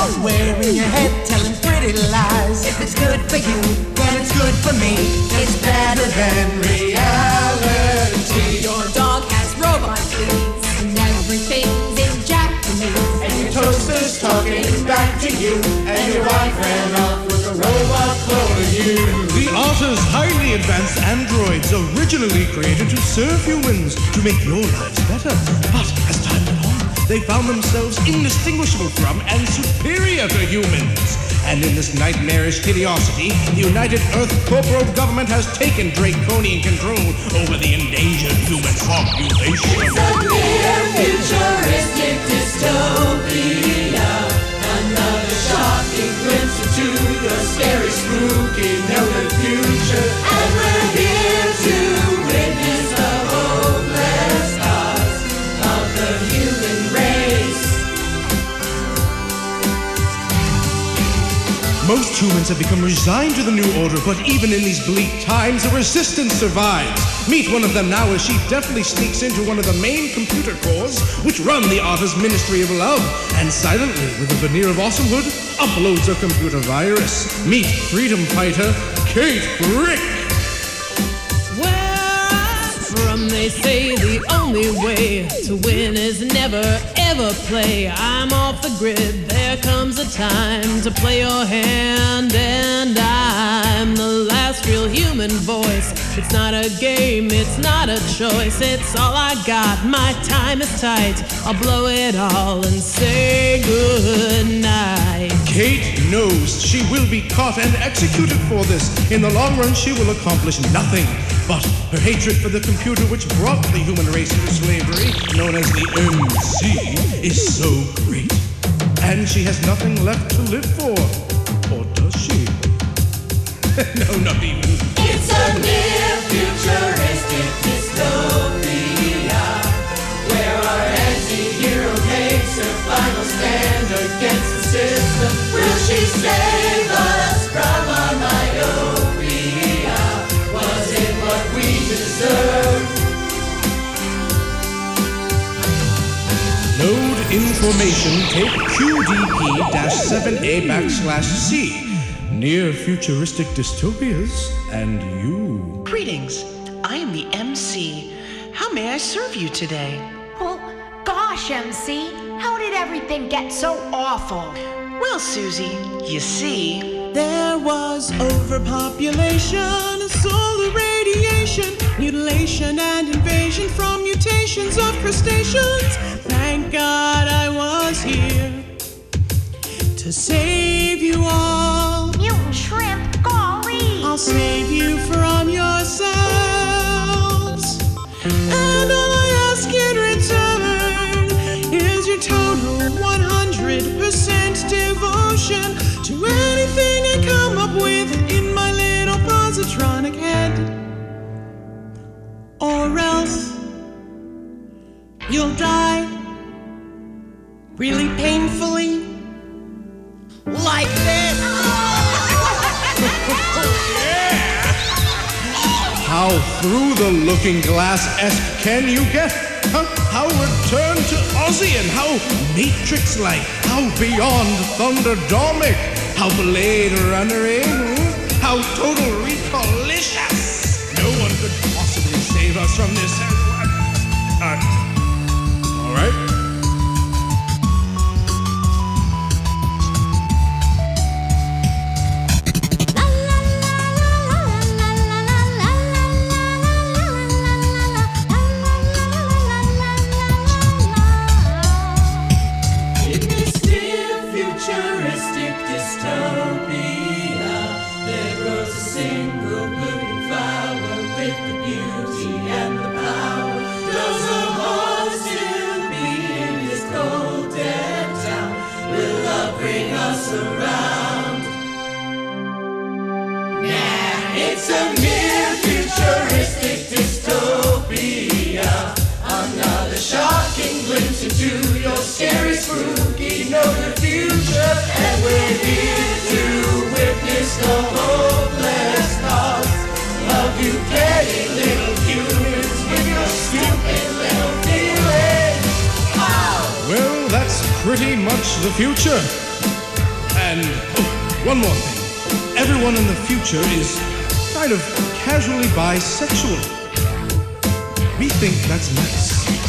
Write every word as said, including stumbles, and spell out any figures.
Wearing your head, telling pretty lies. If it's good for you, then it's good for me. It's better than reality. Your dog has robot fleas, and everything's in Japanese. And your toaster's talking back to you, and your wife ran off with a robot cloning you. The Otter's highly advanced androids originally created to serve humans, to make your lives better. But as time went on, they found themselves indistinguishable from and superior to humans. And in this nightmarish hideosity, the United Earth Corporal Government has taken draconian control over the endangered human population. It's a near futuristic dystopia. Another shocking glimpse into your scary, spooky, noted future. And we're here to witness the hopeless cause of the human race. Most humans have become resigned to the new order, but even in these bleak times, a resistance survives. Meet one of them now as she deftly sneaks into one of the main computer cores which run the Otter's Ministry of Love, and silently, with a veneer of awesomehood, uploads a computer virus. Meet freedom fighter Kate Rick. Where I'm from, they say the only way to win is never ever play. I'm off the grid, there comes a time to play your hand, and I'm the last real human voice. It's not a game, it's not a choice, it's all I got. My time is tight, I'll blow it all and say good night. Kate knows she will be caught and executed for this. In the long run, she will accomplish nothing. But her hatred for the computer which brought the human race into slavery, known as the M C, is so great. And she has nothing left to live for. Or does she? No, not even. It's a near futuristic dystopia where our anti-hero makes her final stand against the system. Will she save us from our myopia? Was it what we deserve? Load information, take Q D P seven A backslash C. Near futuristic dystopias and you. Greetings. I am the M C. How may I serve you today? Well, gosh, M C, how did everything get so awful? Well, Susie, you see, there was overpopulation, solar radiation, mutilation and invasion from mutations of crustaceans. Thank God I was here to save you all. Mutant shrimp, golly! I'll save you from yourselves. And all I ask in return is your total one hundred percent devotion to anything I come up with in my little positronic head. Or else you'll die really painfully like this. How through the looking glass-esque can you get? Huh? How return to Ozian? How Matrix-like? How beyond Thunderdomic? How Blade Runner-ing? How Total Recall-licious? No one could possibly save us from this. Uh, all right. Futuristic dystopia, there grows a single blooming flower with the beauty and the power. Does a heart still beat in this cold dead town? Will love bring us around? Nah, it's a near futuristic dystopia. Another shocking glimpse into your scary, spooky, noted future. And we're here to witness the hopeless cause of you petty little humans with your stupid little feelings. Oh. Well, that's pretty much the future. And, oh, one more thing. Everyone in the future is kind of casually bisexual. We think that's nice.